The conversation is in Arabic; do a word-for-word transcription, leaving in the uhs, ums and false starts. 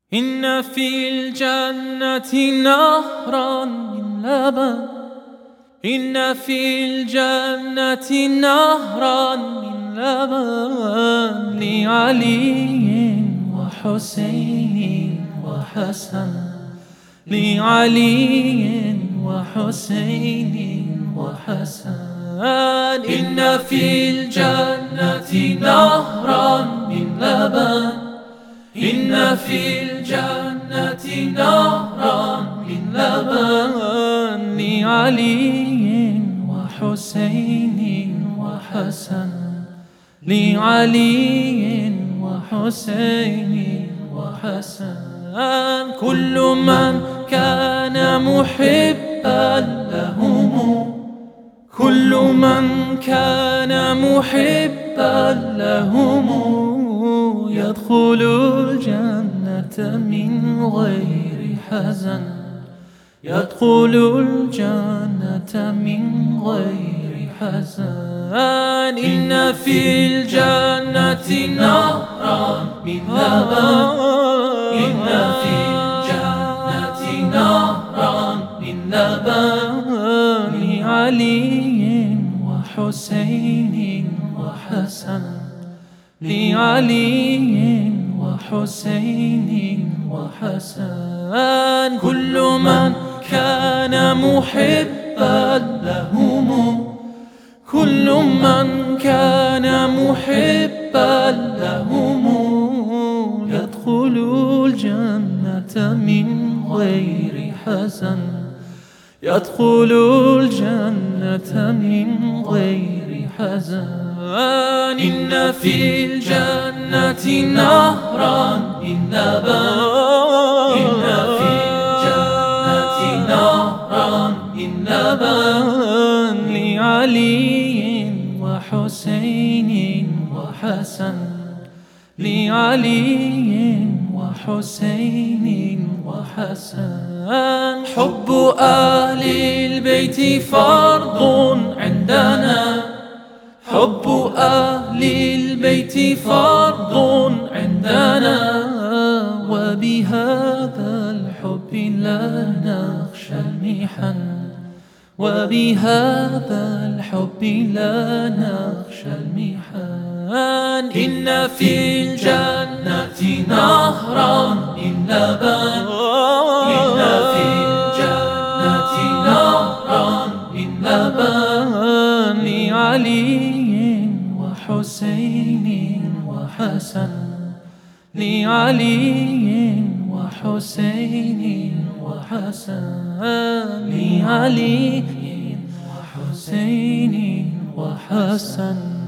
إن في الجنة نهرا من لبن إن في الجنة نهرا من لبن لعلي وحسين وحسن لعلي وحسين وحسن إن في الجنة نهرا من لبن إن في الجنة نهرا من لبن لعلي وحسين وحسن لعلي وحسين وحسن كل من كان محبا لهم كل من كان محبا لهم يدخل الجنة من غير حزن يدخل الجنة من غير حزن إن في الجنة نهرا من لبن إن في الجنة نهرا من لبن لعلي وحسين وحسن لعلي وحسين وحسن كل من كان محبا لهم كل من كان محبا لهم يدخل الجنة من غير حزن يدخل الجنة من غير حزن إن في الجنة نهرا من لبن إن في الجنة نهرا من لبن لعلي وحسين وحسن لعلي وحسين وحسن حب أهل البيت فرض عندنا حب أهل البيت فرض عندنا وبهذا الحب لا نخشى المحن وبهذا الحب لا نخشى المحن إن في الجنة نهرا من لبن إن في الجنة نهرا من لبن لعلي وحسين وحسن لعلي وحسين وحسن لعلي وحسين وحسن